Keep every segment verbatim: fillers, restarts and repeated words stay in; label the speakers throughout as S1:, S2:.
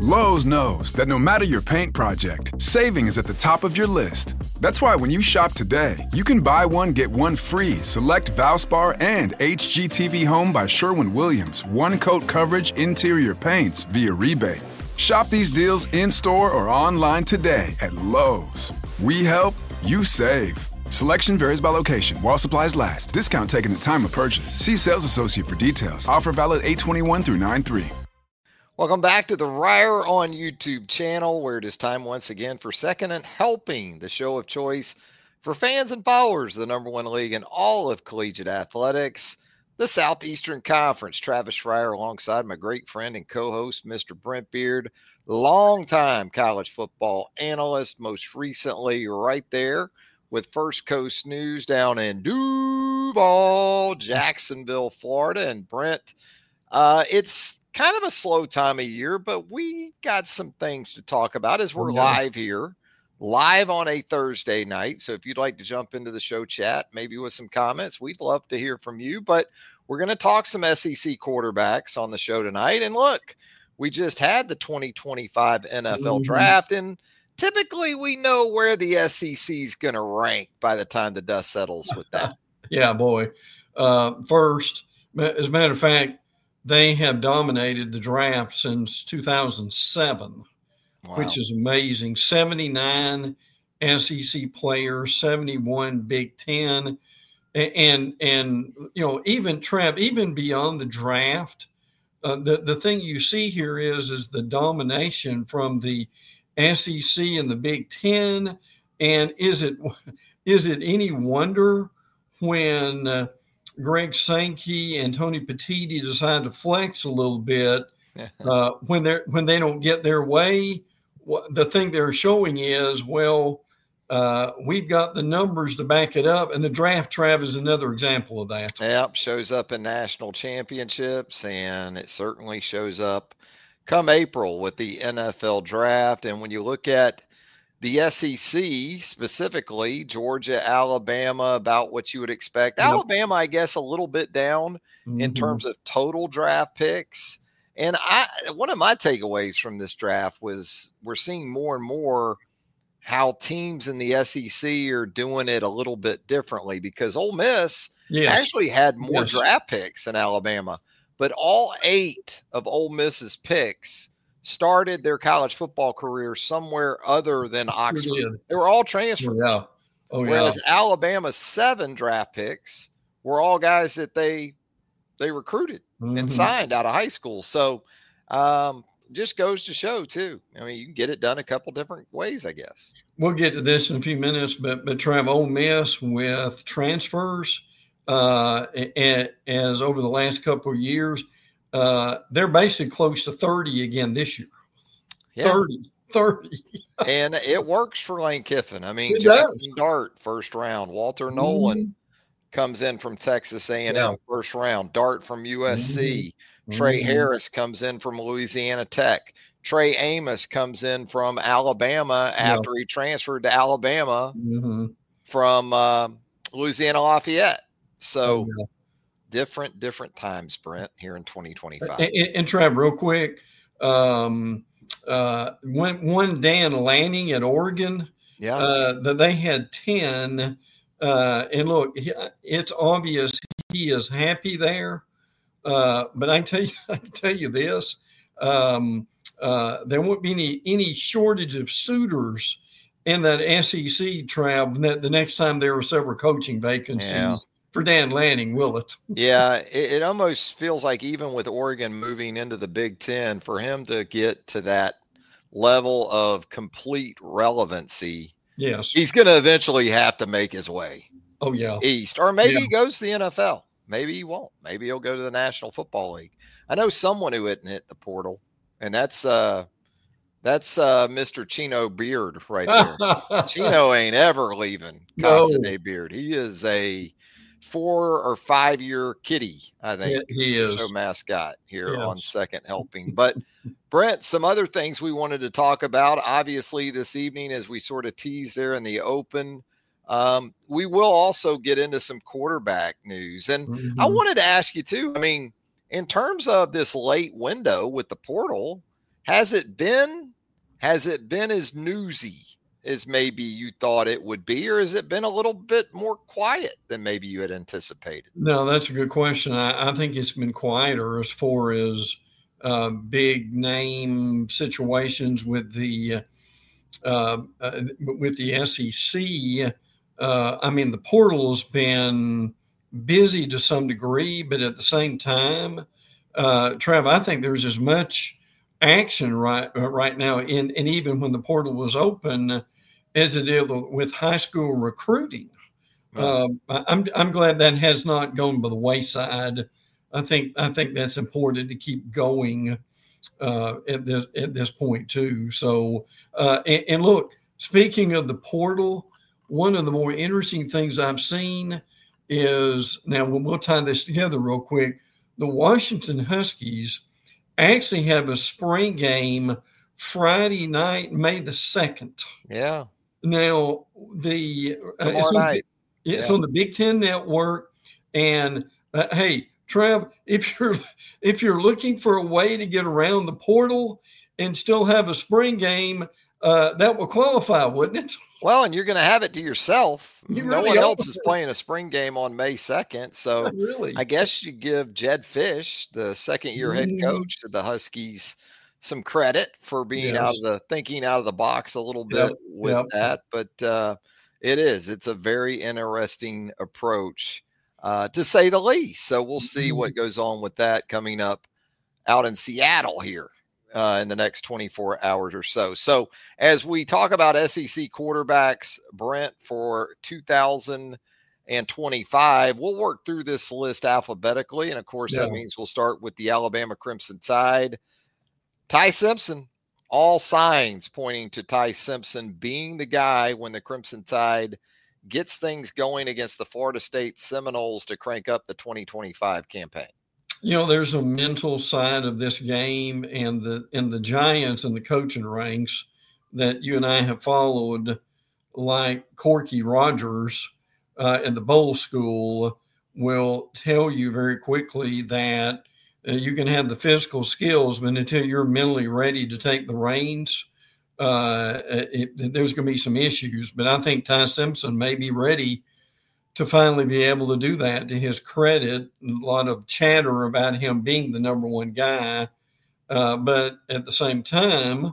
S1: Lowe's knows that no matter your paint project, saving is at the top of your list. That's why when you shop today, you can buy one, get one free select Valspar and H G T V Home by Sherwin-Williams one-coat coverage interior paints via rebate. Shop these deals in-store or online today at Lowe's. We help, you save. Selection varies by location. While supplies last. Discount taken at time of purchase. See sales associate for details. Offer valid eight twenty-one through nine three.
S2: Welcome back to the Ryer on YouTube channel, where it is time once again for Second and Helping, the show of choice for fans and followers of the number one league in all of collegiate athletics, the Southeastern Conference. Travis Ryer alongside my great friend and co-host, Mister Brent Beard, longtime college football analyst, most recently right there with First Coast News down in Duval, Jacksonville, Florida. And Brent, uh, it's kind of a slow time of year, but we got some things to talk about as we're
S3: yeah.
S2: live here, live on a Thursday night. So if you'd like to jump into the show chat, maybe with some comments, we'd love to hear from you. But we're going to talk some S E C quarterbacks on the show tonight. And look, we just had the twenty twenty-five N F L mm-hmm. draft, and typically we know where the S E C is going to rank by the time the dust settles with that.
S3: Yeah, boy. Uh, first, as a matter of fact, they have dominated the draft since two thousand seven, wow. which is amazing. seventy-nine S E C players, seventy-one Big Ten. And, and, and you know, even, Trav, even beyond the draft, uh, the, the thing you see here is, is the domination from the S E C and the Big Ten. And is it is it any wonder when uh, Greg Sankey and Tony Petitti decide to flex a little bit uh, when they're when they don't get their way? What, the thing they're showing is, well, uh, we've got the numbers to back it up, and the draft, Trav, is another example of that.
S2: Yep, shows up in national championships, and it certainly shows up come April with the N F L draft. And when you look at the S E C, specifically Georgia, Alabama, about what you would expect. Yep. Alabama, I guess, a little bit down mm-hmm. in terms of total draft picks. And I, one of my takeaways from this draft was we're seeing more and more how teams in the S E C are doing it a little bit differently, because Ole Miss yes. actually had more yes. draft picks than Alabama, but all eight of Ole Miss's picks started their college football career somewhere other than Oxford. They were all transferred.
S3: Oh, yeah. Oh, yeah.
S2: Whereas Alabama's seven draft picks were all guys that they they recruited mm-hmm. and signed out of high school. So um, just goes to show, too. I mean, you can get it done a couple different ways, I guess.
S3: We'll get to this in a few minutes, but, but Trav, Ole Miss with transfers, uh, and, as over the last couple of years, Uh, they're basically close to thirty again this year.
S2: Yeah.
S3: thirty, thirty.
S2: And it works for Lane Kiffin. I mean,
S3: it
S2: Jackson
S3: does.
S2: Dart, first round. Walter Nolan mm-hmm. comes in from Texas A and M, yeah. first round. Dart from U S C. Mm-hmm. Trey mm-hmm. Harris comes in from Louisiana Tech. Trey Amos comes in from Alabama yeah. after he transferred to Alabama mm-hmm. from uh, Louisiana Lafayette. So oh, yeah. Different, different times, Brent, here in twenty twenty-five.
S3: And, and Trav, real quick, um, uh, one, one Dan Lanning at Oregon,
S2: yeah,
S3: uh, that they had ten. Uh, and look, it's obvious he is happy there. Uh, but I tell you, I can tell you this: um, uh, there won't be any any shortage of suitors in that S E C, Trav. That the next time there are several coaching vacancies.
S2: Yeah.
S3: For Dan Lanning, will it?
S2: Yeah, it, it almost feels like even with Oregon moving into the Big Ten, for him to get to that level of complete relevancy,
S3: yes,
S2: he's going to eventually have to make his way.
S3: Oh yeah,
S2: east, or maybe
S3: yeah.
S2: he goes to the N F L. Maybe he won't. Maybe he'll go to the National Football League. I know someone who hadn't hit the portal, and that's uh, that's uh, Mister Chino Beard right there. Chino ain't ever leaving Casa no. de Beard. He is a four or five year kitty, I think.
S3: Yeah, he is.
S2: Show mascot here
S3: yes.
S2: on Second Helping. But Brent, some other things we wanted to talk about, obviously this evening, as we sort of teased there in the open, um, we will also get into some quarterback news. And mm-hmm. I wanted to ask you too, I mean, in terms of this late window with the portal, has it been, has it been as newsy as maybe you thought it would be, or has it been a little bit more quiet than maybe you had anticipated?
S3: No, that's a good question. I, I think it's been quieter as far as uh, big name situations with the uh, uh, with the S E C. Uh, I mean, the portal has been busy to some degree, but at the same time, uh, Trev, I think there's as much action right uh, right now, in and even when the portal was open, as it is with high school recruiting.
S2: Right.
S3: Uh, I'm I'm glad that has not gone by the wayside. I think I think that's important to keep going uh, at this at this point too. So uh, and, and look, speaking of the portal, one of the more interesting things I've seen is, now when we'll tie this together real quick, the Washington Huskies actually have a spring game Friday night, May the second.
S2: Yeah.
S3: Now the uh,
S2: Tomorrow
S3: it's on,
S2: night.
S3: it's
S2: Yeah.
S3: on the Big Ten Network, and uh, hey, Trev, if you're if you're looking for a way to get around the portal and still have a spring game, uh, that would qualify, wouldn't it?
S2: Well, and you're going to have it to yourself.
S3: You
S2: no
S3: really
S2: one
S3: are.
S2: else is playing a spring game on May second. So
S3: Really?
S2: I guess you give Jed Fish, the second year head
S3: Mhm.
S2: coach to the Huskies, some credit for being out
S3: Yes.
S2: of the thinking out of the box a little
S3: Yep,
S2: bit with
S3: yep.
S2: that. But uh, it is, it's a very interesting approach, uh, to say the least. So we'll see
S3: Mhm.
S2: what goes on with that coming up out in Seattle here uh, in the next twenty-four hours or so. So as we talk about S E C quarterbacks, Brent, for two thousand twenty-five, we'll work through this list alphabetically. And of course,
S3: Yeah.
S2: that means we'll start with the Alabama Crimson Tide. Ty Simpson, all signs pointing to Ty Simpson being the guy when the Crimson Tide gets things going against the Florida State Seminoles to crank up the twenty twenty-five campaign.
S3: You know, there's a mental side of this game, and the and the Giants and the coaching ranks that you and I have followed, like Corky Rogers uh, in the bowl school, will tell you very quickly that uh, you can have the physical skills, but until you're mentally ready to take the reins, uh, it, there's going to be some issues. But I think Ty Simpson may be ready to finally be able to do that. To his credit, a lot of chatter about him being the number one guy. Uh, but at the same time,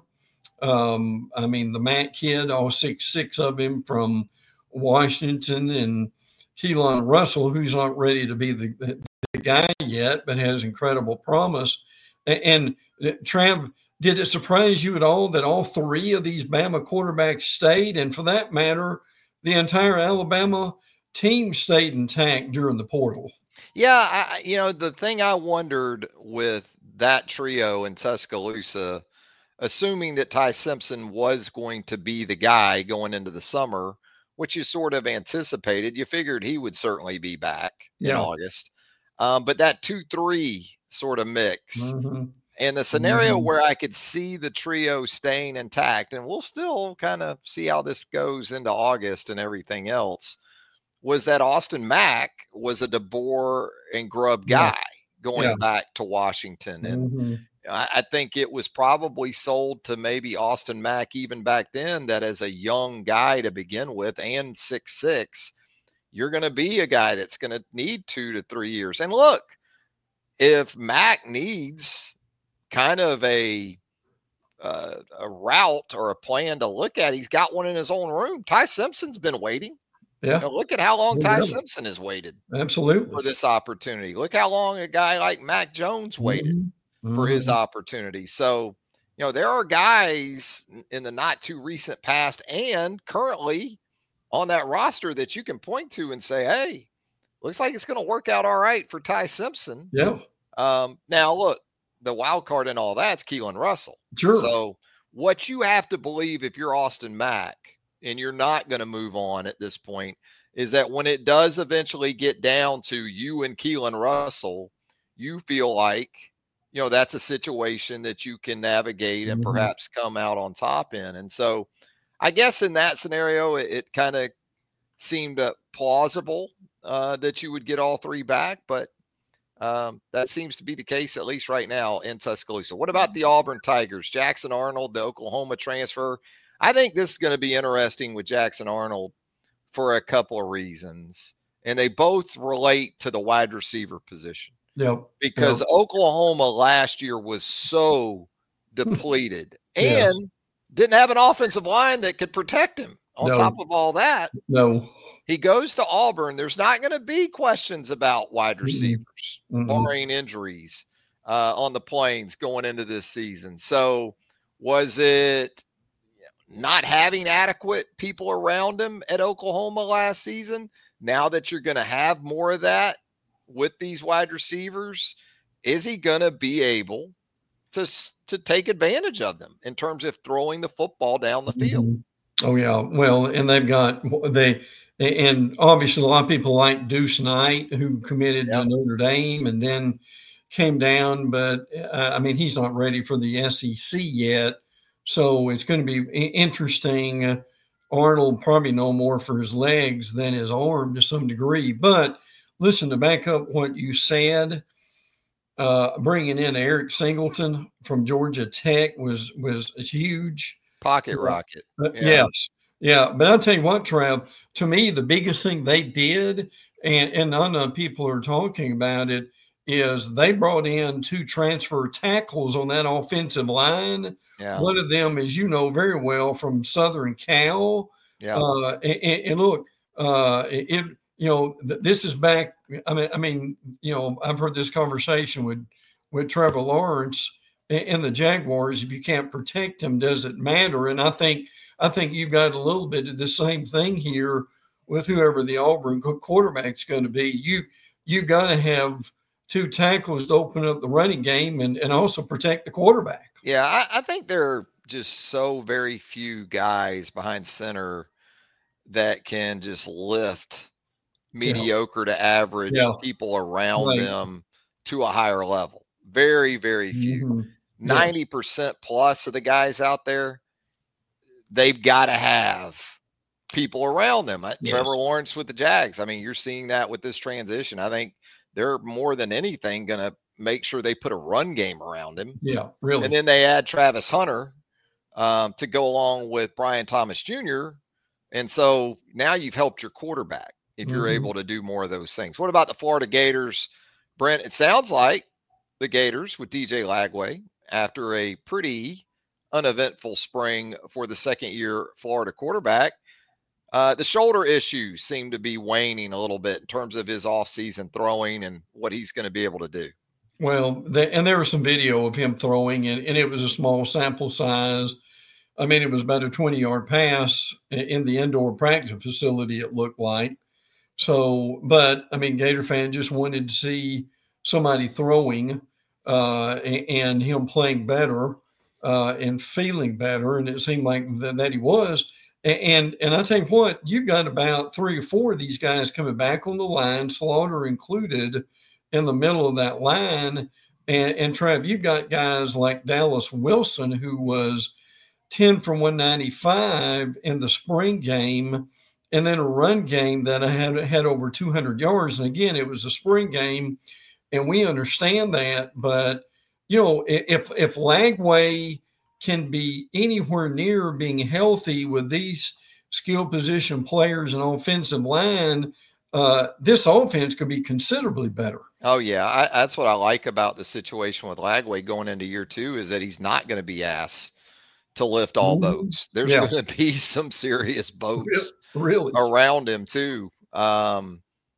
S3: um, I mean, the Matt kid, all six, six of him from Washington, and Keelan Russell, who's not ready to be the, the guy yet, but has incredible promise. And, and Trav, did it surprise you at all that all three of these Bama quarterbacks stayed? And for that matter, the entire Alabama team stayed intact during the portal.
S2: Yeah, I, you know, the thing I wondered with that trio in Tuscaloosa, assuming that Ty Simpson was going to be the guy going into the summer, which you sort of anticipated, you figured he would certainly be back in
S3: Yeah.
S2: August. Um, but that two three sort of mix.
S3: Mm-hmm.
S2: And the scenario
S3: Mhm.
S2: where I could see the trio staying intact, and we'll still kind of see how this goes into August and everything else, was that Austin Mack was a DeBoer and Grubb
S3: Yeah.
S2: guy going
S3: Yeah.
S2: back to Washington. And
S3: Mhm.
S2: I, I think it was probably sold to maybe Austin Mack even back then that as a young guy to begin with and six six, you're going to be a guy that's going to need two to three years. And look, if Mack needs kind of a uh, a route or a plan to look at, he's got one in his own room. Ty Simpson's been waiting.
S3: Yeah.
S2: Now look at how long
S3: Yeah,
S2: Ty
S3: really.
S2: Simpson has waited
S3: Absolutely.
S2: for this opportunity. Look how long a guy like Mac Jones waited
S3: Mhm.
S2: for his
S3: Mhm.
S2: opportunity. So, you know, there are guys in the not too recent past and currently on that roster that you can point to and say, hey, looks like it's going to work out all right for Ty Simpson.
S3: Yeah.
S2: Um, now, look, the wild card and all that's Keelan Russell.
S3: Sure.
S2: So what you have to believe if you're Austin Mack and you're not going to move on at this point is that when it does eventually get down to you and Keelan Russell, you feel like, you know, that's a situation that you can navigate and
S3: Mhm.
S2: perhaps come out on top in. And so I guess in that scenario, it, it kind of seemed uh, plausible uh, that you would get all three back, but Um, that seems to be the case, at least right now, in Tuscaloosa. What about the Auburn Tigers? Jackson Arnold, the Oklahoma transfer. I think this is going to be interesting with Jackson Arnold for a couple of reasons. And they both relate to the wide receiver position.
S3: Yep.
S2: Because
S3: yep.
S2: Oklahoma last year was so depleted
S3: yes.
S2: and didn't have an offensive line that could protect him. On
S3: no.
S2: top of all that,
S3: no.
S2: he goes to Auburn. There's not going to be questions about wide receivers,
S3: mm-hmm.
S2: barring injuries uh, on the Plains going into this season. So was it not having adequate people around him at Oklahoma last season? Now that you're going to have more of that with these wide receivers, is he going to be able to, to take advantage of them in terms of throwing the football down the field?
S3: Mm-hmm. Oh, yeah. Well, and they've got – they and obviously a lot of people like Deuce Knight, who committed yep. to Notre Dame and then came down. But, uh, I mean, he's not ready for the S E C yet. So it's going to be interesting. Arnold probably no more for his legs than his arm to some degree. But listen, to back up what you said, uh, bringing in Eric Singleton from Georgia Tech was was huge.
S2: Pocket rocket.
S3: Uh, yeah. Yes. Yeah. But I'll tell you what, Trav, to me, the biggest thing they did, and, and none of people are talking about it, is they brought in two transfer tackles on that offensive line.
S2: Yeah.
S3: One of them, as you know very well, from Southern Cal.
S2: Yeah.
S3: Uh, and, and look, uh, it, you know, th- this is back. I mean, I mean, you know, I've heard this conversation with, with Trevor Lawrence and, and the Jaguars. If you can't protect him, does it matter? And I think, I think you've got a little bit of the same thing here with whoever the Auburn quarterback's going to be. You, you've got to have two tackles to open up the running game and, and also protect the quarterback.
S2: Yeah, I, I think there are just so very few guys behind center that can just lift mediocre yeah. to average yeah. people around right. them to a higher level. Very, very few. Mm-hmm. ninety percent yes. plus of the guys out there, they've got to have people around them. Yes. Trevor Lawrence with the Jags. I mean, you're seeing that with this transition. I think they're more than anything going to make sure they put a run game around him.
S3: Yeah, really.
S2: And then they add Travis Hunter um, to go along with Brian Thomas Junior And so now you've helped your quarterback if you're mm-hmm. able to do more of those things. What about the Florida Gators, Brent? It sounds like the Gators with D J Lagway, after a pretty uneventful spring for the second year Florida quarterback, Uh, the shoulder issues seem to be waning a little bit in terms of his offseason throwing and what he's going to be able to do.
S3: Well, the, and there was some video of him throwing, and, and it was a small sample size. I mean, it was about a twenty-yard pass in the indoor practice facility, it looked like. So, but, I mean, Gator fan just wanted to see somebody throwing uh, and, and him playing better uh, and feeling better, and it seemed like th- that he was. And and I tell you what, you've got about three or four of these guys coming back on the line, Slaughter included, in the middle of that line. And, and Trav, you've got guys like Dallas Wilson, who was ten for one ninety-five in the spring game, and then a run game that had, had over two hundred yards. And again, it was a spring game, and we understand that. But, you know, if if Lagway can be anywhere near being healthy with these skill position players and offensive line, uh, this offense could be considerably better.
S2: Oh, yeah. I, that's what I like about the situation with Lagway going into year two is that he's not going to be asked to lift all mm-hmm. boats. There's yeah. going to be some serious boats
S3: really
S2: around him too. Um,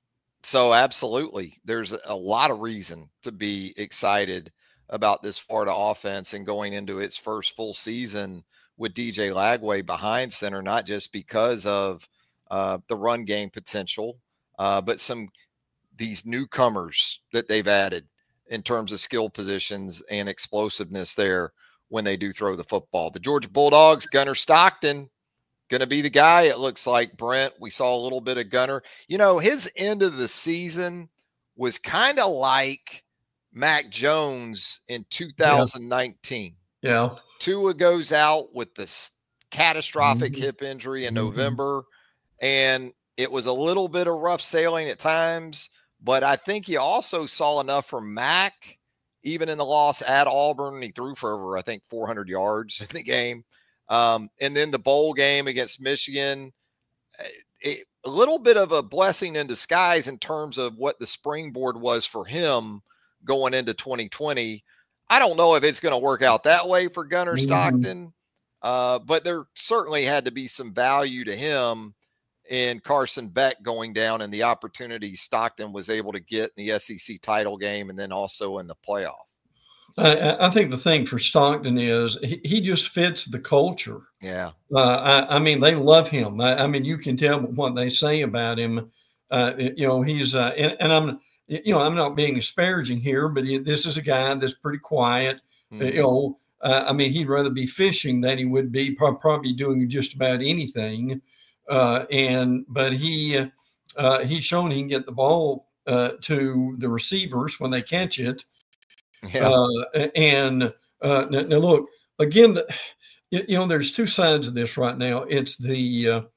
S2: so absolutely. There's a lot of reason to be excited about this Florida offense and going into its first full season with D J Lagway behind center, not just because of uh, the run game potential, uh, but some these newcomers that they've added in terms of skill positions and explosiveness there when they do throw the football. The Georgia Bulldogs, Gunnar Stockton, going to be the guy. It looks like Brent. We saw a little bit of Gunnar. You know, his end of the season was kind of like Mac Jones in two thousand nineteen.
S3: Yeah.
S2: Tua goes out with this catastrophic mm-hmm. hip injury in mm-hmm. November, and it was a little bit of rough sailing at times, But I think you also saw enough from Mack, even in the loss at Auburn. He threw for over, I think, four hundred yards in the game. Um, and then the bowl game against Michigan, it, a little bit of a blessing in disguise in terms of what the springboard was for him going into twenty twenty. I don't know if it's going to work out that way for Gunnar mm-hmm. Stockton, uh, but there certainly had to be some value to him in Carson Beck going down and the opportunity Stockton was able to get in the S E C title game and then also in the playoff.
S3: I, I think the thing for Stockton is he, he just fits the culture.
S2: Yeah.
S3: Uh, I, I mean, they love him. I, I mean, you can tell what they say about him. Uh, you know, he's uh, and, and I'm, you know, I'm not being disparaging here, but he, this is a guy that's pretty quiet. Mm-hmm. Uh, you know, uh, I mean, he'd rather be fishing than he would be pro- probably doing just about anything. Uh, and but he uh, he's shown he can get the ball uh, to the receivers when they catch it.
S2: Yeah.
S3: Uh, and uh, now, now look again. The, you know, there's two sides of this right now. It's the uh,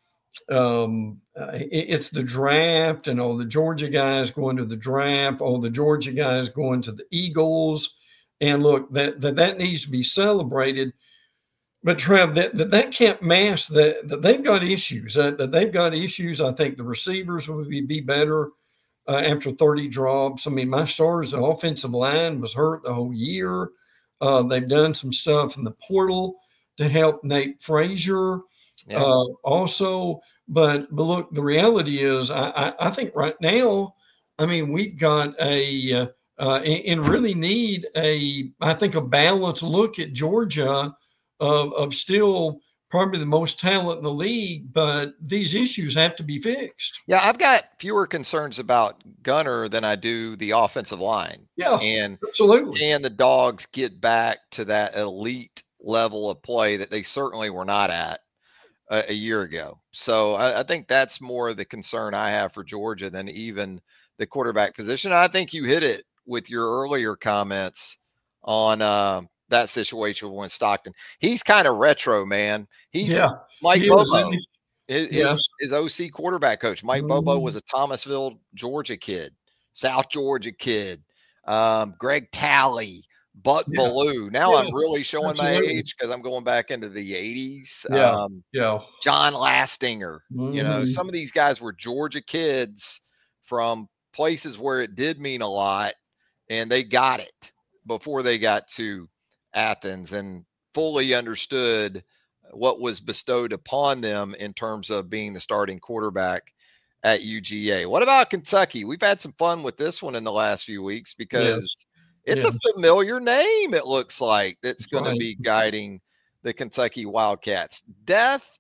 S3: um, it, it's the draft, and all the Georgia guys going to the draft, all the Georgia guys going to the Eagles. And look, that that, that needs to be celebrated. But Trev, that, that that can't mask that, that they've got issues. Uh, that they've got issues. I think the receivers would be, be better uh, after thirty drops. I mean, my stars, the offensive line was hurt the whole year. Uh, they've done some stuff in the portal to help Nate Frazier yeah. uh, also. But but look, the reality is, I, I, I think right now, I mean, we've got a uh, uh, and really need a, I think, a balanced look at Georgia. Of, of still probably the most talent in the league, but these issues have to be fixed.
S2: Yeah, I've got fewer concerns about Gunnar than I do the offensive line.
S3: Yeah,
S2: and
S3: absolutely.
S2: And the Dogs get back to that elite level of play that they certainly were not at a, a year ago. So I, I think that's more the concern I have for Georgia than even the quarterback position. I think you hit it with your earlier comments on uh, – that situation with Stockton. He's kind of retro, man. He's
S3: yeah,
S2: Mike
S3: he
S2: Bobo,
S3: is,
S2: his,
S3: yes.
S2: his, his O C quarterback coach. Mike mm. Bobo was a Thomasville, Georgia kid, South Georgia kid. Um, Greg Talley, Buck yeah. Bellew. Now yeah. I'm really showing Absolutely. my age because I'm going back into the eighties.
S3: Yeah,
S2: um,
S3: yeah.
S2: John Lastinger.
S3: Mm.
S2: You know, some of these guys were Georgia kids from places where it did mean a lot, and they got it before they got to Athens and fully understood what was bestowed upon them in terms of being the starting quarterback at U G A. What about Kentucky? We've had some fun with this one in the last few weeks because yes. it's yes. a familiar name, it looks like, that's, that's going right. to be guiding the Kentucky Wildcats. Death,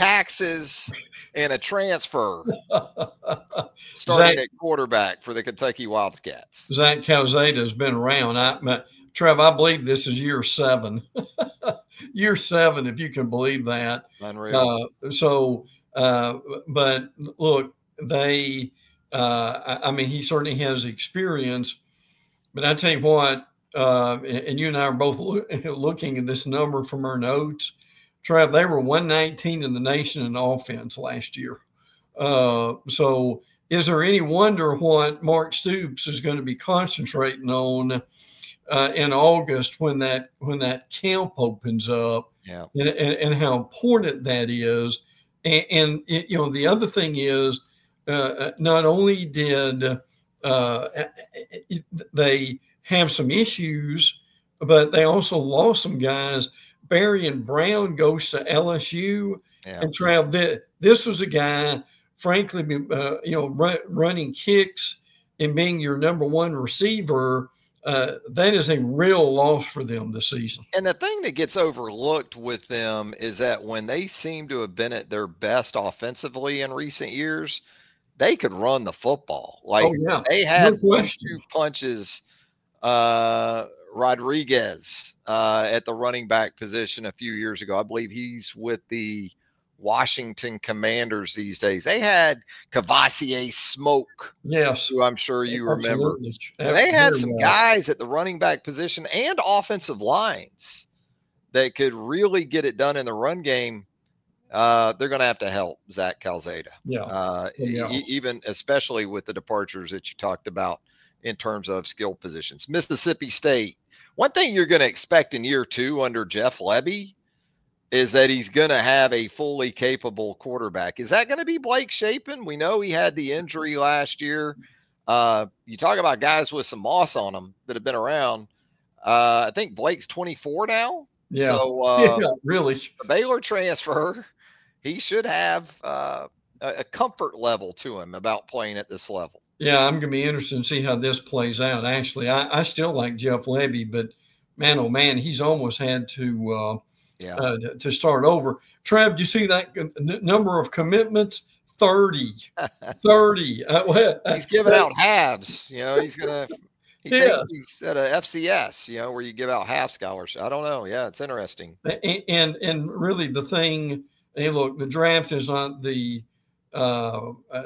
S2: taxes, and a transfer starting Zach, at quarterback for the Kentucky Wildcats.
S3: Zach Calzada has been around. I, Trev, I believe this is year seven. year seven, if you can believe that.
S2: Unreal.
S3: Uh, so, uh, but look, they, uh, I, I mean, he certainly has experience. But I tell you what, uh, and, and you and I are both lo- looking at this number from our notes. Trev, they were one nineteen in the nation in offense last year. Uh, so is there any wonder what Mark Stoops is going to be concentrating on Uh, in August when that when that camp opens up,
S2: yeah,
S3: and, and, and how important that is, and, and it, you know the other thing is, uh, not only did uh, it, they have some issues, but they also lost some guys. Barian Brown goes to L S U,
S2: yeah.
S3: and Trav. This, this was a guy, frankly, uh, you know, run, running kicks and being your number one receiver. Uh, that is a real loss for them this season.
S2: And the thing that gets overlooked with them is that when they seem to have been at their best offensively in recent years, they could run the football. Like
S3: oh, yeah.
S2: they had no one, two punches, uh, Rodriguez uh, at the running back position a few years ago. I believe he's with the Washington Commanders these days. They had Cavassier Smoke,
S3: yes,
S2: who I'm sure you remember.
S3: Absolutely.
S2: They had some guys at the running back position and offensive lines that could really get it done in the run game. uh, they're going to have to help Zach Calzada.
S3: Yeah.
S2: Uh,
S3: yeah.
S2: E- even especially with the departures that you talked about in terms of skill positions. Mississippi State. One thing you're going to expect in year two under Jeff Lebby is that he's going to have a fully capable quarterback. Is that going to be Blake Shapen? We know he had the injury last year. Uh, you talk about guys with some moss on them that have been around. Uh, I think Blake's twenty-four now.
S3: Yeah.
S2: So uh,
S3: yeah, really,
S2: the Baylor transfer, he should have uh, a, a comfort level to him about playing at this level.
S3: Yeah, I'm going to be interested to see how this plays out. Actually, I, I still like Jeff Lebby, but man, oh man, he's almost had to uh, yeah. uh, to start over. Trav, do you see that n- number of commitments? thirty. thirty. Uh,
S2: he's giving out halves. You know, he's going to – He
S3: yeah.
S2: thinks he's at a F C S, you know, where you give out half scholarship. I don't know. Yeah, it's interesting.
S3: And and, and really the thing, hey, look, the draft is not the, uh, uh,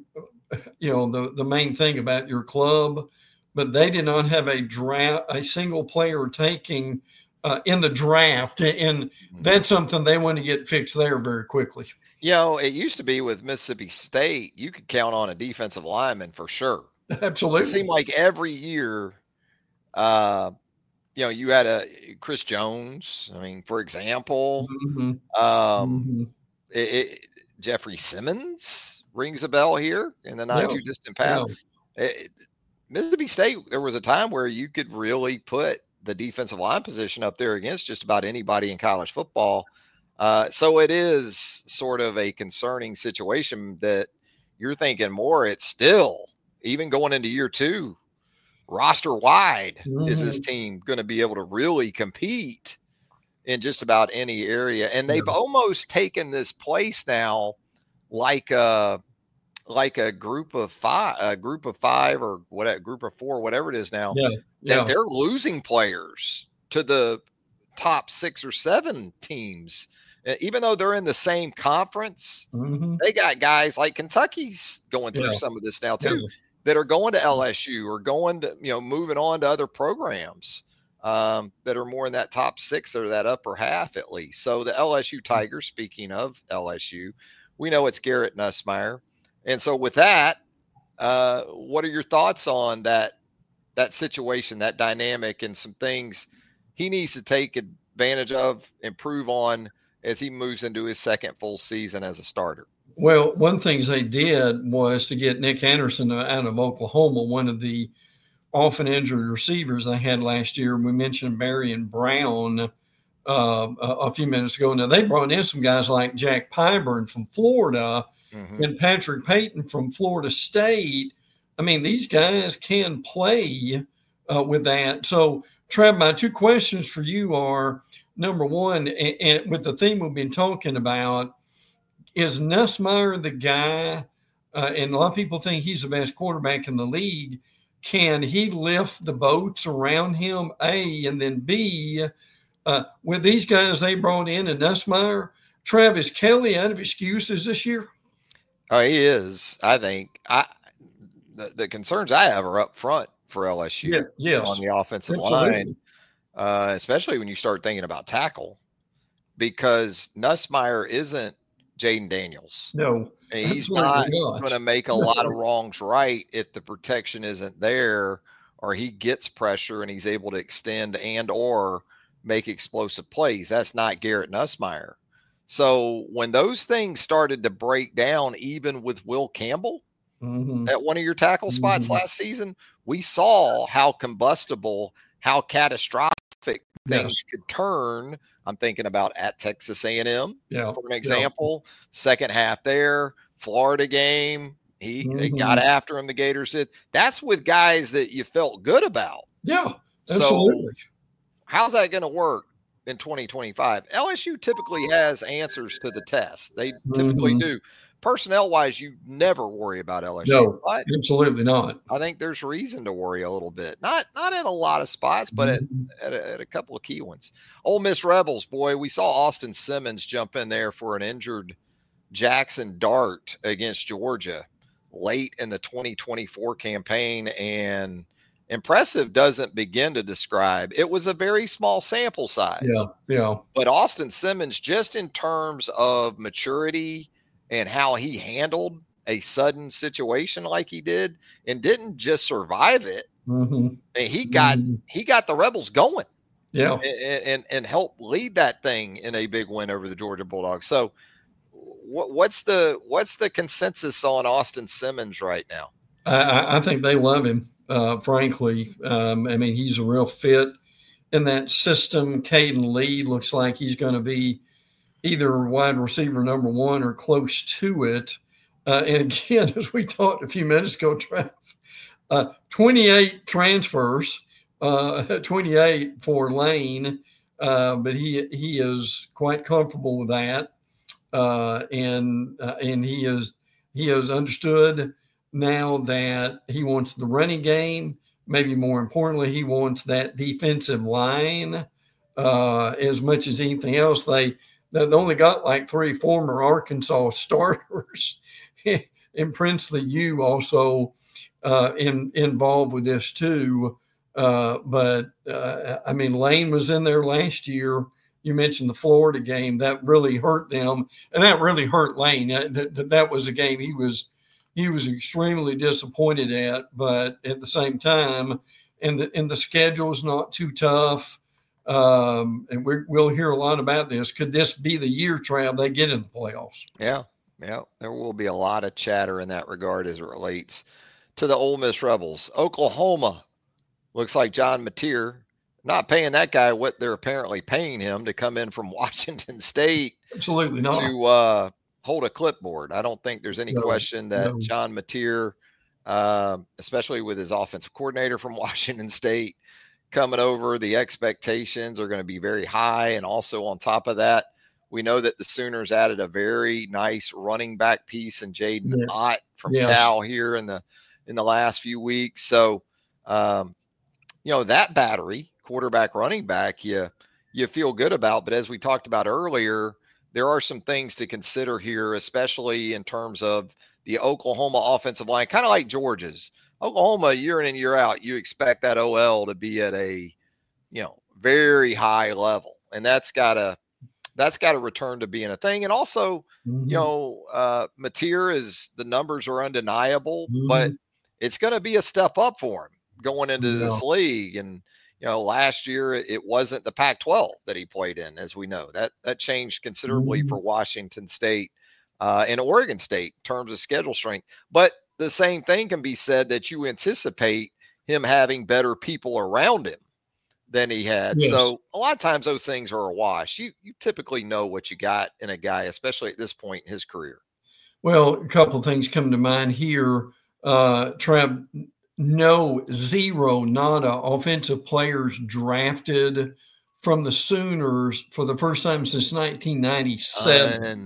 S3: you know, the, the main thing about your club, but they did not have a draft, a single player taking uh, in the draft. And mm-hmm. that's something they want to get fixed there very quickly.
S2: You know, it used to be with Mississippi State, you could count on a defensive lineman for sure.
S3: Absolutely.
S2: It seemed like every year, uh, you know, you had a Chris Jones. I mean, for example, mm-hmm. um, mm-hmm. It, it, Jeffrey Simmons rings a bell here in the not yeah. too distant past. Yeah. It, Mississippi State, there was a time where you could really put the defensive line position up there against just about anybody in college football. Uh, so it is sort of a concerning situation that you're thinking more. It's still, even going into year two, roster wide, mm-hmm. is this team going to be able to really compete in just about any area? And they've yeah. almost taken this place now like a, like a group of five, a group of five or whatever, group of four, whatever it is now,
S3: yeah. Yeah.
S2: that they're losing players to the top six or seven teams. Even though they're in the same conference, mm-hmm. they got guys like Kentucky's going through yeah. some of this now too, yeah. that are going to L S U or going to, you know, moving on to other programs um, that are more in that top six or that upper half at least. So the L S U Tigers, speaking of L S U, we know it's Garrett Nussmeier. And so with that, uh, what are your thoughts on that, that situation, that dynamic, and some things he needs to take advantage of, improve on, as he moves into his second full season as a starter?
S3: Well, one thing they did was to get Nick Anderson out of Oklahoma, one of the often injured receivers they had last year. We mentioned Marion Brown uh, a, a few minutes ago. Now, they brought in some guys like Jack Pyburn from Florida mm-hmm. and Patrick Payton from Florida State. I mean, these guys can play uh, with that. So, Trav, my two questions for you are, number one, and, and with the theme we've been talking about, is Nussmeier the guy, uh, and a lot of people think he's the best quarterback in the league. Can he lift the boats around him, A, and then B, uh, with these guys they brought in and Nussmeier, Travis Kelly out of excuses this year?
S2: Oh, he is. I think I the, the concerns I have are up front for L S U
S3: yeah, yes.
S2: on the offensive
S3: Absolutely.
S2: line. Uh, especially when you start thinking about tackle, because Nussmeier isn't Jaden Daniels.
S3: No,
S2: he's not, not. going to make a no. lot of wrongs right if the protection isn't there, or he gets pressure and he's able to extend and or make explosive plays. That's not Garrett Nussmeier. So when those things started to break down, even with Will Campbell mm-hmm. at one of your tackle spots mm-hmm. last season, we saw how combustible, how catastrophic things
S3: yes.
S2: could turn. I'm thinking about at Texas A and M,
S3: yeah.
S2: for an example. Yeah. Second half there, Florida game, he mm-hmm. they got after him, the Gators did. That's with guys that you felt good about.
S3: Yeah, absolutely.
S2: So how's that going to work in twenty twenty-five? L S U typically has answers to the test. They typically mm-hmm. do. Personnel-wise, you never worry about L S U.
S3: No, but absolutely not.
S2: I think there's reason to worry a little bit. Not not in a lot of spots, but
S3: mm-hmm.
S2: at, at, a, at a couple of key ones. Ole Miss Rebels, boy, we saw Austin Simmons jump in there for an injured Jackson Dart against Georgia late in the twenty twenty-four campaign, and impressive doesn't begin to describe. It was a very small sample size.
S3: Yeah, yeah.
S2: But Austin Simmons, just in terms of maturity and how he handled a sudden situation like he did, and didn't just survive it.
S3: Mm-hmm.
S2: And he got
S3: mm-hmm.
S2: he got the Rebels going.
S3: Yeah,
S2: and, and and helped lead that thing in a big win over the Georgia Bulldogs. So, what, what's the what's the consensus on Austin Simmons right now?
S3: I, I think they love him. Uh, frankly, um, I mean, he's a real fit in that system. Caden Lee looks like he's going to be either wide receiver number one or close to it. Uh, and again, as we talked a few minutes ago, Trav, uh, twenty-eight transfers, uh, twenty-eight for Lane, uh, but he he is quite comfortable with that, uh, and uh, and he is he has understood now that he wants the running game. Maybe more importantly, he wants that defensive line uh, as much as anything else. They they only got like three former Arkansas starters. And Princely U also uh, in, involved with this too. Uh, but, uh, I mean, Lane was in there last year. You mentioned the Florida game. That really hurt them. And that really hurt Lane. That, that, that was a game he was he was extremely disappointed at. But at the same time, and the, and the schedule's not too tough. Um, and we're, we'll hear a lot about this. Could this be the year, Trav, they get in the playoffs?
S2: Yeah. Yeah, there will be a lot of chatter in that regard as it relates to the Ole Miss Rebels. Oklahoma looks like John Mateer not paying that guy what they're apparently paying him to come in from Washington State.
S3: Absolutely not.
S2: To uh, hold a clipboard. I don't think there's any no, question that no. John Mateer, uh, especially with his offensive coordinator from Washington State coming over, the expectations are going to be very high. And also on top of that, we know that the Sooners added a very nice running back piece in Jaden yeah. Ott from yeah. Cal here in the in the last few weeks. So, um, you know, that battery, quarterback, running back, you you feel good about. But as we talked about earlier, there are some things to consider here, especially in terms of the Oklahoma offensive line, kind of like Georgia's. Oklahoma, year in and year out, you expect that O L to be at a, you know, very high level, and that's got to. That's got to return to being a thing. And also, mm-hmm. you know, uh, Mateer is the numbers are undeniable, mm-hmm. but it's going to be a step up for him going into yeah. this league. And, you know, last year it wasn't the Pac twelve that he played in, as we know. That that changed considerably mm-hmm. for Washington State uh, and Oregon State in terms of schedule strength. But the same thing can be said that you anticipate him having better people around him than he had. Yes. So a lot of times those things are a wash. You you typically know what you got in a guy, especially at this point in his career.
S3: Well, a couple of things come to mind here. Uh, Trav, no, zero, nada offensive players drafted from the Sooners for the first time since nineteen ninety-seven.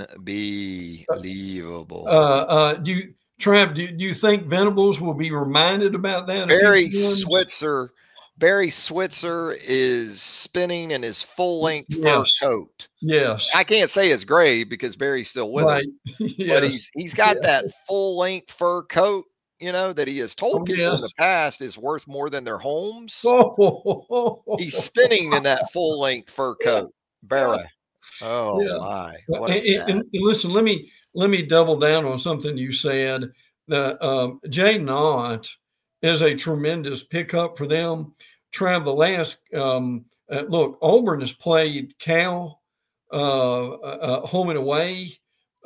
S2: Unbelievable.
S3: Uh, uh, do you, Trav, do, do you think Venables will be reminded about that?
S2: Barry Switzer. Barry Switzer is spinning in his full-length
S3: yes.
S2: fur coat.
S3: Yes.
S2: I can't say it's gray because Barry's still with
S3: right.
S2: us.
S3: yes.
S2: But he's he's got
S3: yes.
S2: that full-length fur coat, you know, that he has told
S3: oh,
S2: people
S3: yes.
S2: in the past is worth more than their homes.
S3: Oh.
S2: He's spinning in that full-length fur coat. Yeah. Barry. Oh,
S3: yeah.
S2: my.
S3: What and, and, and listen, let me let me double down on something you said. The um, Jaden Ott is a tremendous pickup for them. Trav, the last um, uh, look, Auburn has played Cal uh, uh, home and away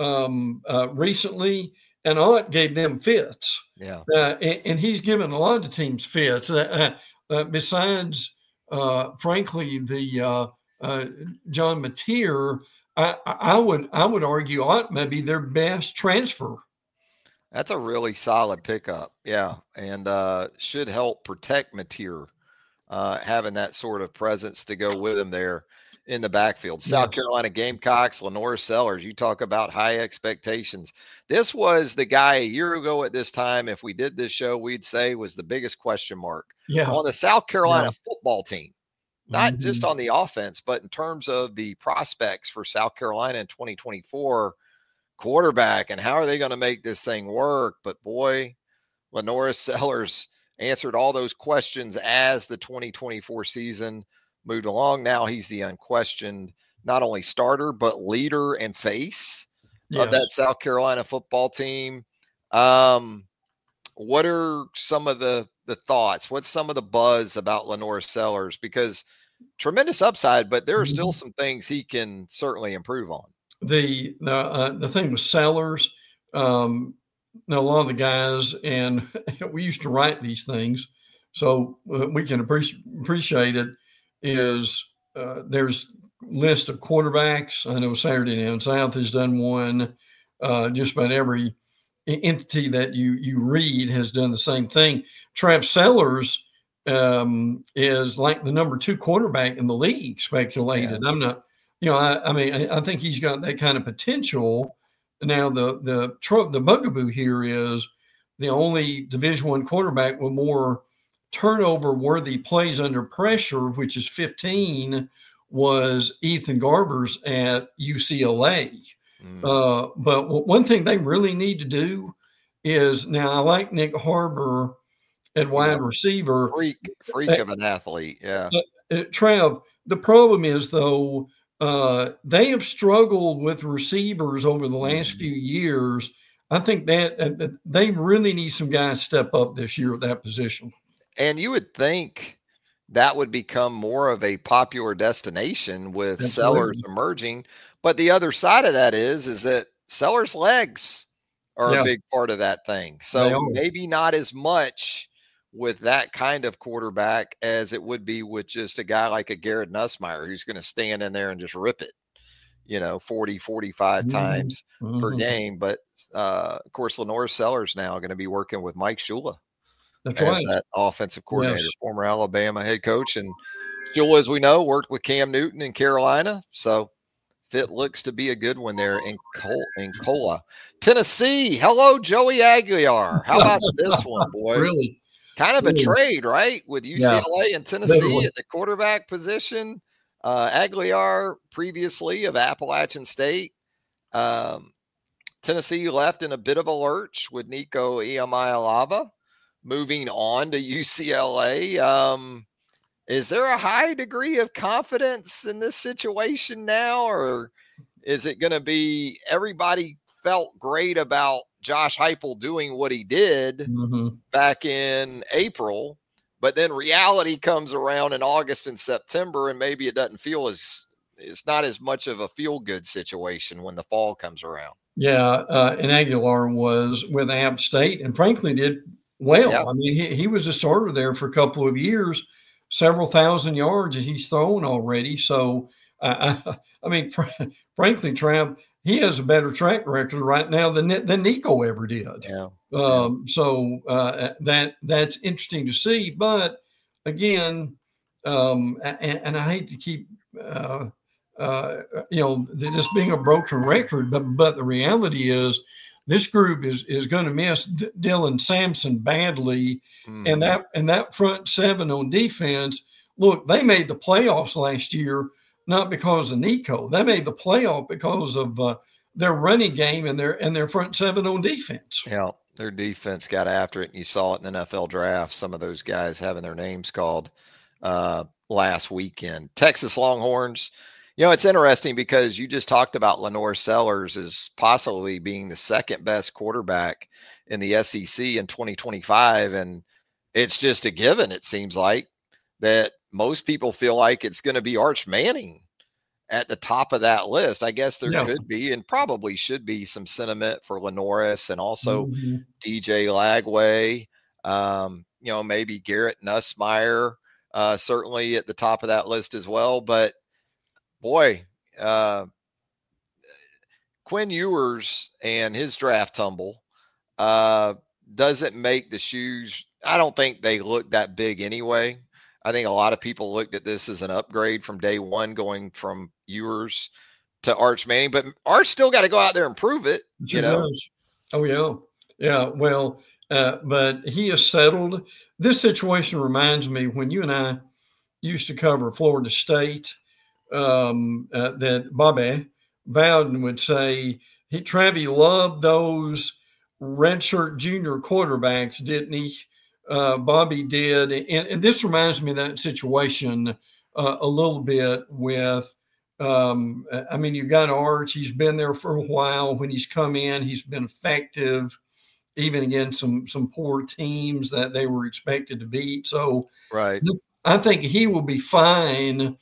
S3: um, uh, recently, and Ott gave them fits.
S2: Yeah,
S3: uh, and, and he's given a lot of teams fits. Uh, uh, besides, uh, frankly, the uh, uh, John Mateer, I, I would I would argue Ott may be their best transfer.
S2: That's a really solid pickup. Yeah. And uh, should help protect Mateer, uh, having that sort of presence to go with him there in the backfield. South
S3: yes.
S2: Carolina Gamecocks, Lenore Sellers, you talk about high expectations. This was the guy a year ago at this time, if we did this show, we'd say was the biggest question mark
S3: yeah.
S2: on the South Carolina
S3: yeah.
S2: football team. Not
S3: mm-hmm.
S2: just on the offense, but in terms of the prospects for South Carolina in twenty twenty-four. Quarterback and how are they going to make this thing work? But boy, Lenore Sellers answered all those questions as the twenty twenty-four season moved along. Now he's the unquestioned not only starter, but leader and face yes. of that South Carolina football team. Um, what are some of the, the thoughts? What's some of the buzz about Lenore Sellers? Because tremendous upside, but there are mm-hmm. still some things he can certainly improve on.
S3: The the, uh, the thing with Sellers, um, now a lot of the guys, and we used to write these things, so uh, we can appreciate appreciate it, is uh, there's list of quarterbacks. I know Saturday Down South has done one. Uh, just about every entity that you you read has done the same thing. Trav Sellers um, is like the number two quarterback in the league, speculated. Yeah. I'm not, you know, I, I mean, I, I think he's got that kind of potential. Now, the the tr- the bugaboo here is the only Division One quarterback with more turnover-worthy plays under pressure, which is fifteen, was Ethan Garbers at U C L A. Mm. Uh, but one thing they really need to do is, now I like Nick Harbor at wide yeah. receiver.
S2: Freak, freak uh, of an athlete, yeah.
S3: Uh, uh, Trav, the problem is, though, uh, they have struggled with receivers over the last mm. few years. I think that uh, they really need some guys step up this year at that position.
S2: And you would think that would become more of a popular destination with That's Sellers right. emerging. But the other side of that is, is that Sellers' legs are yeah. a big part of that thing. So maybe not as much with that kind of quarterback as it would be with just a guy like a Garrett Nussmeier, who's going to stand in there and just rip it, you know, forty, forty-five mm-hmm. times mm-hmm. per game. But uh, of course, Lenore Sellers now going to be working with Mike Shula.
S3: That's
S2: as
S3: right.
S2: that offensive coordinator,
S3: yes.
S2: former Alabama head coach. And Shula, as we know, worked with Cam Newton in Carolina. So fit looks to be a good one there in Col- in Cola. Tennessee. Hello, Joey Aguilar. How about this one, boy?
S3: Really?
S2: Kind of
S3: really?
S2: a trade, right? With U C L A
S3: yeah.
S2: and Tennessee
S3: Literally.
S2: at the quarterback position. Uh, Aguilar previously of Appalachian State. Um, Tennessee left in a bit of a lurch with Nico Iamaleava. Moving on to U C L A, um, is there a high degree of confidence in this situation now, or is it going to be everybody felt great about Josh Heupel doing what he did mm-hmm. back in April, but then reality comes around in August and September, and maybe it doesn't feel as it's not as much of a feel-good situation when the fall comes around?
S3: Yeah, uh, and Aguilar was with App State, and frankly did well. Yeah. I mean, he, he was a starter there for a couple of years, several thousand yards that he's thrown already. So, uh, I, I mean, fr- frankly, Trav, he has a better track record right now than than Nico ever did.
S2: Yeah.
S3: Um, yeah. So uh, that that's interesting to see. But again, um, and, and I hate to keep, uh, uh, you know, this being a broken record, but but the reality is, this group is is going to miss D- Dylan Sampson badly, mm. and that and that front seven on defense. Look, they made the playoffs last year not because of Nico. They made the playoff because of uh, their running game and their and their front seven on defense.
S2: Yeah, their defense got after it, and you saw it in the N F L draft. Some of those guys having their names called uh, last weekend. Texas Longhorns. You know, it's interesting because you just talked about Lenore Sellers as possibly being the second best quarterback in the S E C in twenty twenty-five. And it's just a given, it seems like, that most people feel like it's going to be Arch Manning at the top of that list. I guess there yeah. could be and probably should be some sentiment for Lenoris and also mm-hmm. D J Lagway. Um, you know, maybe Garrett Nussmeier, uh, certainly at the top of that list as well. But boy, uh, Quinn Ewers and his draft tumble uh, doesn't make the shoes. I don't think they look that big anyway. I think a lot of people looked at this as an upgrade from day one, going from Ewers to Arch Manning. But Arch still got to go out there and prove it.
S3: Sure
S2: you know?
S3: Does. Oh, yeah. Yeah, well, uh, but he has settled. This situation reminds me when you and I used to cover Florida State. Um, uh, that Bobby Bowden would say he Travie loved those redshirt junior quarterbacks, didn't he? uh, Bobby did, and, and this reminds me of that situation uh, a little bit with, um, I mean, you've got Arch. He's been there for a while. When he's come in, he's been effective, even against some some poor teams that they were expected to beat. So
S2: right.
S3: I think he will be fine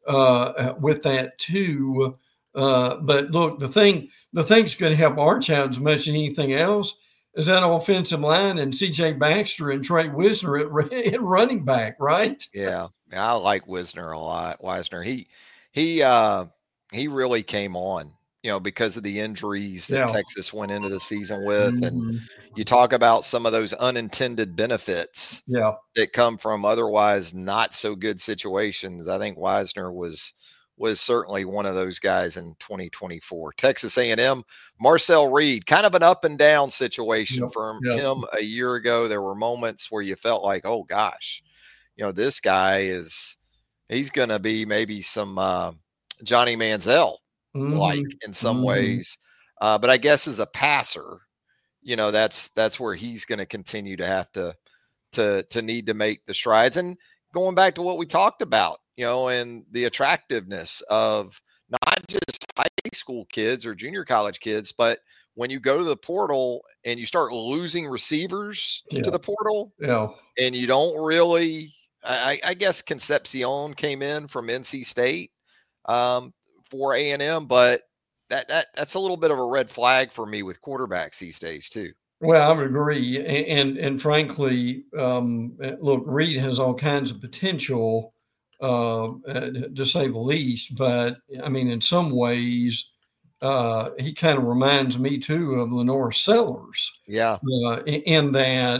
S3: uh, with that too. Uh, but look, the thing the thing's going to help Arch out as much as anything else is that offensive line and C J Baxter and Trey Wisner at, at running back, right?
S2: Yeah, I like Wisner a lot. Wisner, he he uh, he really came on, you know, because of the injuries that
S3: Yeah.
S2: Texas went into the season with,
S3: Mhm.
S2: and you talk about some of those unintended benefits
S3: Yeah.
S2: that come from otherwise not so good situations. I think Wisner was was certainly one of those guys in twenty twenty-four. Texas A and M, Marcel Reed, kind of an up and down situation
S3: Yep.
S2: for
S3: Yep.
S2: him a year ago. There were moments where you felt like, oh gosh, you know, this guy is, he's going to be maybe some uh, Johnny Manziel like
S3: Mhm.
S2: in some
S3: Mhm.
S2: ways. Uh, but I guess as a passer, you know, that's, that's where he's going to continue to have to, to, to need to make the strides. And going back to what we talked about, you know, and the attractiveness of not just high school kids or junior college kids, but when you go to the portal and you start losing receivers
S3: Yeah.
S2: to the portal
S3: Yeah.
S2: and you don't really, I, I guess Concepcion came in from N C State um, for A and M, but that, that that's a little bit of a red flag for me with quarterbacks these days too.
S3: Well, I would agree, and and, and frankly, um, look, Reed has all kinds of potential, uh, uh, to say the least. But I mean, in some ways, uh, he kind of reminds me too of Lenore Sellers,
S2: Yeah.
S3: uh, in, in that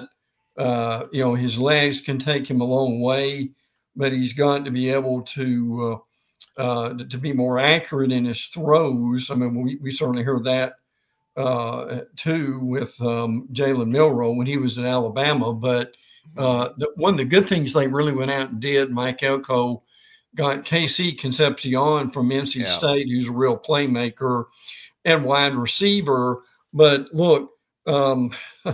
S3: uh, you know his legs can take him a long way, but he's got to be able to uh, uh, to be more accurate in his throws. I mean, we we certainly heard that uh, too with um, Jalen Milroe when he was in Alabama. But uh, the, one of the good things they really went out and did, Mike Elko got K C Concepcion from N C
S2: Yeah.
S3: State, who's a real playmaker and wide receiver. But look, um,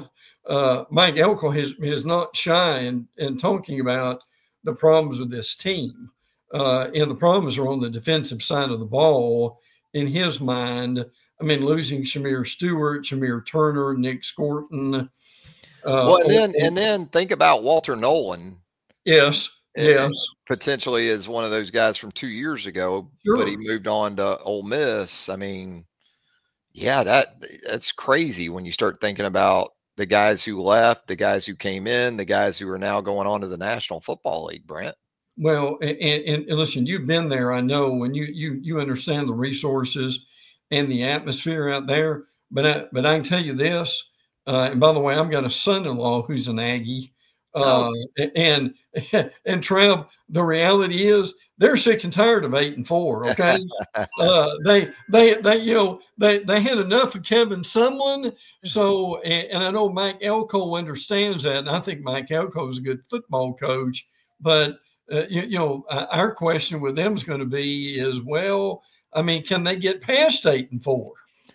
S3: uh, Mike Elko has, is not shy in, in talking about the problems with this team. Uh, and the problems are on the defensive side of the ball in his mind. I mean, losing Shamir Stewart, Shamir Turner, Nick Scorton. Uh,
S2: well, and then
S3: oh,
S2: and then think about Walter Nolan.
S3: Yes, yes.
S2: Potentially as one of those guys from two years ago,
S3: Sure.
S2: but he moved on to Ole Miss. I mean, yeah, that that's crazy when you start thinking about the guys who left, the guys who came in, the guys who are now going on to the National Football League, Brent.
S3: Well, and, and, and listen, you've been there, I know, and you you you understand the resources and the atmosphere out there. But I, but I can tell you this. Uh, and by the way, I've got a son-in-law who's an Aggie, uh,
S2: Oh.
S3: and and Trev. The reality is they're sick and tired of eight and four. Okay, uh, they they they you know they they had enough of Kevin Sumlin. So and, and I know Mike Elko understands that, and I think Mike Elko is a good football coach, but. Uh, you, you know, uh, our question with them is going to be is, well, I mean, can they get past eight and four?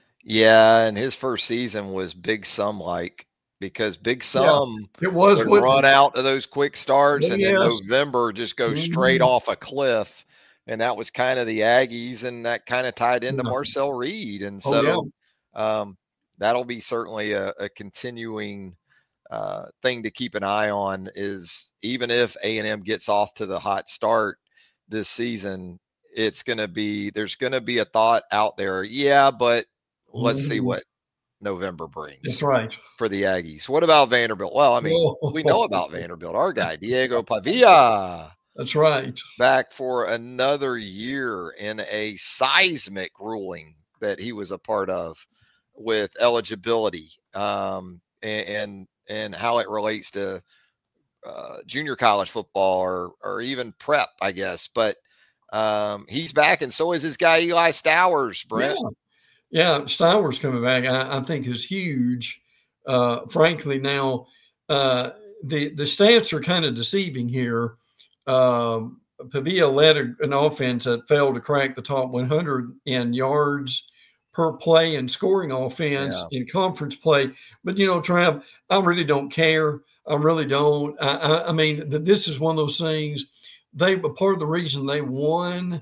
S2: Yeah, and his first season was Big Sum like because Big Sum
S3: yeah, it was
S2: would run out of those quick starts,
S3: oh,
S2: and
S3: yes.
S2: then November just go
S3: mm-hmm.
S2: straight off a cliff, and that was kind of the Aggies, and that kind of tied into yeah. Marcel Reed, and so
S3: oh, yeah.
S2: um, that'll be certainly a, a continuing. Uh, thing to keep an eye on is even if A and M gets off to the hot start this season, it's going to be, there's going to be a thought out there. Yeah, but let's mm-hmm. see what November brings.
S3: That's right.
S2: For the Aggies. What about Vanderbilt? Well, I mean, oh. we know about Vanderbilt. Our guy, Diego Pavia.
S3: That's right.
S2: Back for another year in a seismic ruling that he was a part of with eligibility um, and, and and how it relates to uh, junior college football or or even prep, I guess. But um, he's back, and so is his guy Eli Stowers, Brent.
S3: Yeah, yeah Stowers coming back, I, I think is huge. Uh, frankly, now uh, the the stats are kind of deceiving here. Um, Pavia led a, an offense that failed to crack the top one hundred in yards per play and scoring offense yeah. in conference play. But, you know, Trav, I really don't care. I really don't. I, I, I mean, this is one of those things. They part of the reason they won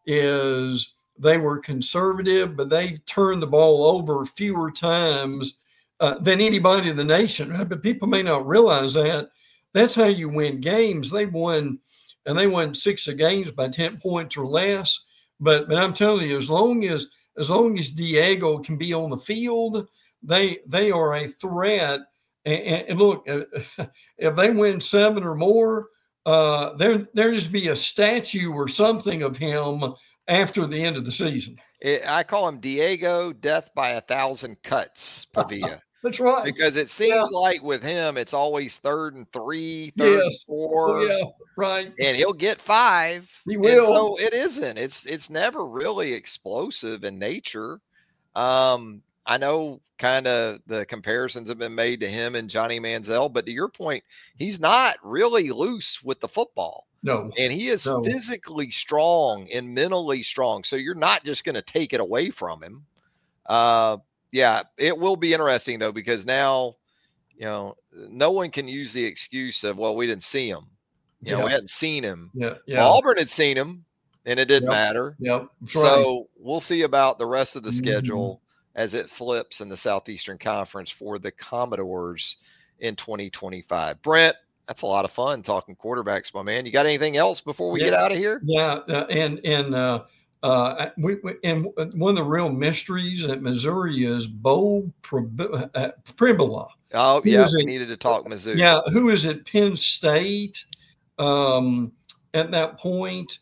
S3: is they were conservative, but they turned the ball over fewer times uh, than anybody in the nation. Right? But people may not realize that. That's how you win games. They won, and they won six of games by ten points or less. But but I'm telling you, as long as as long as Diego can be on the field, they they are a threat. And, and look, if they win seven or more, uh, there there just be a statue or something of him after the end of the season.
S2: It, I call him Diego Death by a Thousand Cuts, Pavia.
S3: That's right.
S2: Because it seems
S3: yeah.
S2: like with him, it's always third and three, third
S3: yes.
S2: and four.
S3: Oh, yeah, right.
S2: And he'll get five.
S3: He will.
S2: And so it isn't. It's it's never really explosive in nature. Um, I know kind of the comparisons have been made to him and Johnny Manziel, but to your point, he's not really loose with the football.
S3: No.
S2: And he is
S3: no.
S2: physically strong and mentally strong. So you're not just going to take it away from him. Uh, yeah, it will be interesting, though, because now, you know, no one can use the excuse of, well, we didn't see him. You
S3: yeah.
S2: know, we hadn't seen him.
S3: Yeah, yeah.
S2: Well, Auburn had seen him, and it didn't
S3: yep.
S2: matter.
S3: Yep.
S2: So
S3: right.
S2: we'll see about the rest of the
S3: mm-hmm.
S2: schedule as it flips in the Southeastern Conference for the Commodores in twenty twenty-five. Brent, that's a lot of fun talking quarterbacks, my man. You got anything else before we
S3: yeah.
S2: get out of here?
S3: Yeah, uh, and and uh, uh, we, we and one of the real mysteries at Missouri is Bo Pribula.
S2: Oh yeah, we needed to talk Mizzou.
S3: Yeah, who is at Penn State um, at that point?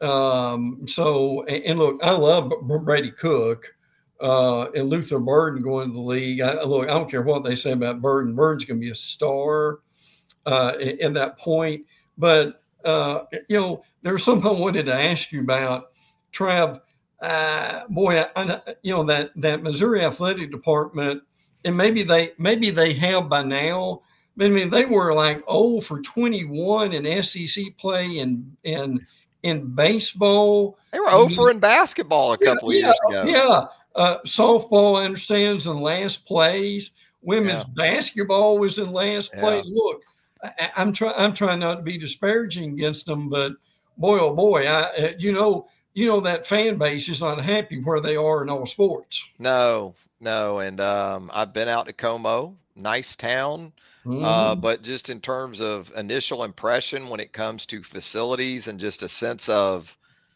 S3: Um, so and, and look, I love Brady Cook. Uh, and Luther Burden going to the league. I, look, I don't care what they say about Burden. Burden's going to be a star uh, in, in that point. But, uh, you know, there's something I wanted to ask you about, Trav. Uh, boy, I, I, you know, that, that Missouri Athletic Department, and maybe they maybe they have by now, but I mean, they were like oh for twenty-one in S E C play and in, in, in baseball.
S2: They were oh for in basketball a couple
S3: yeah,
S2: years ago.
S3: Yeah. Uh, softball understands in last place. Women's yeah. basketball was in last place. Yeah. Look, I, I'm trying. I'm trying not to be disparaging against them, but boy, oh boy, I you know, you know that fan base is not happy where they are in all sports.
S2: No, no, and um, I've been out to Como, nice town,
S3: mm-hmm.
S2: uh, but just in terms of initial impression when it comes to facilities and just a sense of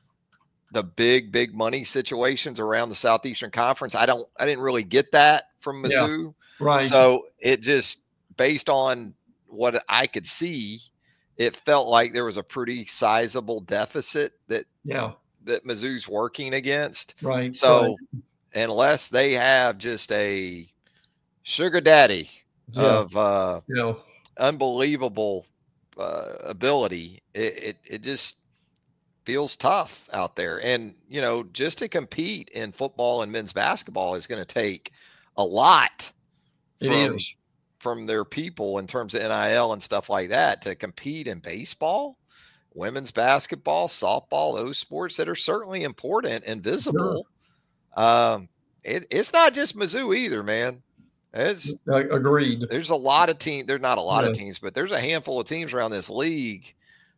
S2: the big, big money situations around the Southeastern Conference. I don't, I didn't really get that from Mizzou.
S3: Yeah, right.
S2: So it just, based on what I could see, it felt like there was a pretty sizable deficit that,
S3: yeah,
S2: that Mizzou's working against.
S3: Right.
S2: So
S3: right.
S2: unless they have just a sugar daddy
S3: yeah.
S2: of, uh,
S3: yeah.
S2: unbelievable, uh, ability, it, it, it just feels tough out there. And, you know, just to compete in football and men's basketball is going to take a lot
S3: it
S2: from,
S3: is.
S2: from their people in terms of N I L and stuff like that. To compete in baseball, women's basketball, softball, those sports that are certainly important and visible.
S3: Sure.
S2: Um, it, it's not just Mizzou either, man. It's,
S3: agreed.
S2: There's a lot of teams. There's not a lot
S3: yeah.
S2: of teams, but there's a handful of teams around this league,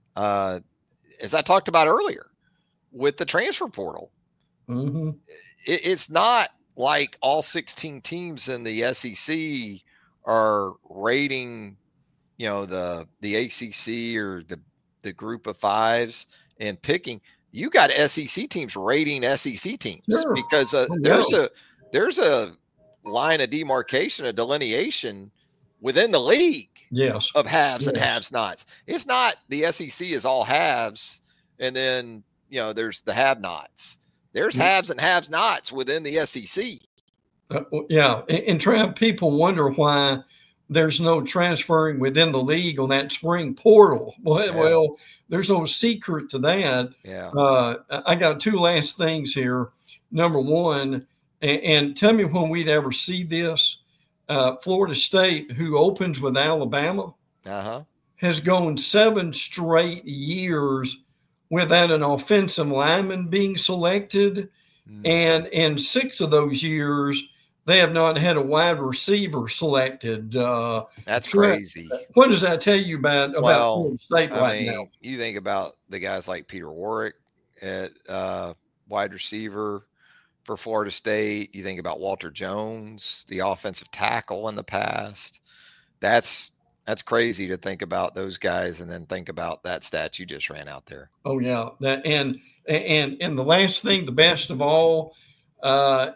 S2: uh, as I talked about earlier with the transfer portal.
S3: Mm-hmm.
S2: It, it's not like all sixteen teams in the S E C are rating, you know, the, the A C C or the, the group of fives and picking. You got S E C teams rating S E C teams
S3: sure.
S2: because uh,
S3: oh,
S2: there's
S3: yeah.
S2: a, there's a line of demarcation, a delineation within the league.
S3: Yes.
S2: Of haves
S3: yes.
S2: and haves nots. It's not the S E C is all haves, and then, you know, there's the have nots. There's yeah. haves and have nots within the S E C.
S3: Uh, yeah. And, and Trav, people wonder why there's no transferring within the league on that spring portal. Well, yeah. well there's no secret to that.
S2: Yeah.
S3: Uh, I got two last things here. Number one, and, and tell me when we'd ever see this. Uh, Florida State, who opens with Alabama,
S2: uh-huh.
S3: has gone seven straight years without an offensive lineman being selected. Mm. And in six of those years, they have not had a wide receiver selected. Uh,
S2: That's
S3: Tre-
S2: crazy.
S3: What does that tell you about, about
S2: Well,
S3: Florida State
S2: I
S3: right
S2: mean,
S3: now?
S2: you think about the guys like Peter Warrick at uh, wide receiver for Florida State. You think about Walter Jones, the offensive tackle in the past. That's that's crazy to think about those guys, and then think about that stat you just ran out there.
S3: Oh yeah, that and and and the last thing, the best of all, uh,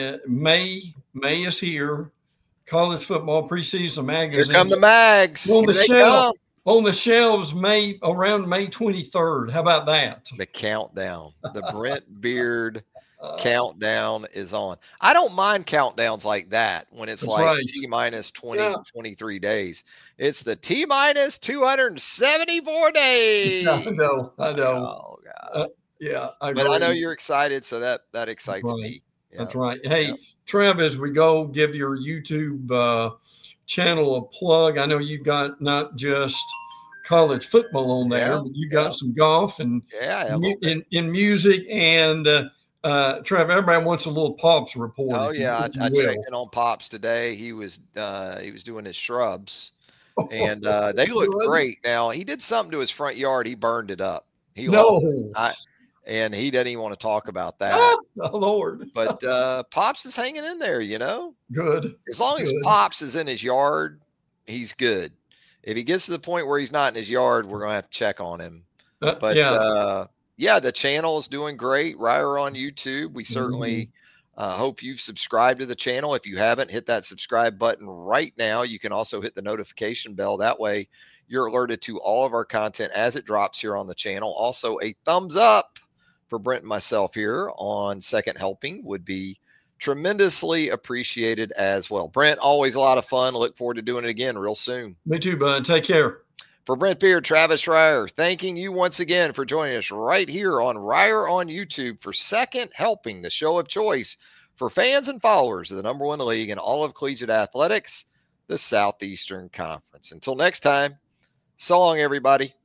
S3: May May is here. College football preseason magazine.
S2: Here come the mags.
S3: On
S2: Here
S3: the
S2: they
S3: shelf,
S2: come.
S3: on the shelves, May around May twenty-third. How about that?
S2: The countdown, the Brent Beard uh, countdown is on. I don't mind countdowns like that when it's like right. T minus twenty, yeah. twenty-three days. It's the T minus two hundred seventy-four days.
S3: Yeah, I know. I know.
S2: Oh, God.
S3: Uh, yeah, I
S2: but I know you're excited, so that that excites
S3: right.
S2: me.
S3: Yeah. That's right. Hey, yeah. Trev, as we go, give your YouTube uh, channel a plug. I know you've got not just college football on there, yeah. but you got yeah. some golf and
S2: yeah,
S3: mu- in, in music. And uh, uh, Trev, everybody wants a little Pops report.
S2: Oh yeah,
S3: you,
S2: I, I checked in on Pops today. He was uh, he was doing his shrubs, and uh, they look great. Now he did something to his front yard. He burned it up. He
S3: no.
S2: I, And he doesn't even want to talk about that.
S3: Oh, Lord.
S2: But uh, Pops is hanging in there, you know.
S3: Good.
S2: As long
S3: good.
S2: as Pops is in his yard, he's good. If he gets to the point where he's not in his yard, we're going to have to check on him.
S3: Uh,
S2: but,
S3: yeah.
S2: Uh, yeah, the channel is doing great. Ryer on YouTube. We certainly mm-hmm. uh, hope you've subscribed to the channel. If you haven't, hit that subscribe button right now. You can also hit the notification bell. That way you're alerted to all of our content as it drops here on the channel. Also, a thumbs up for Brent and myself here on Second Helping would be tremendously appreciated as well. Brent, always a lot of fun. Look forward to doing it again real soon.
S3: Me too, bud. Take care.
S2: For Brent Beard, Travis Ryer, thanking you once again for joining us right here on Ryer on YouTube for Second Helping, the show of choice for fans and followers of the number one league in all of collegiate athletics, the Southeastern Conference. Until next time, so long, everybody.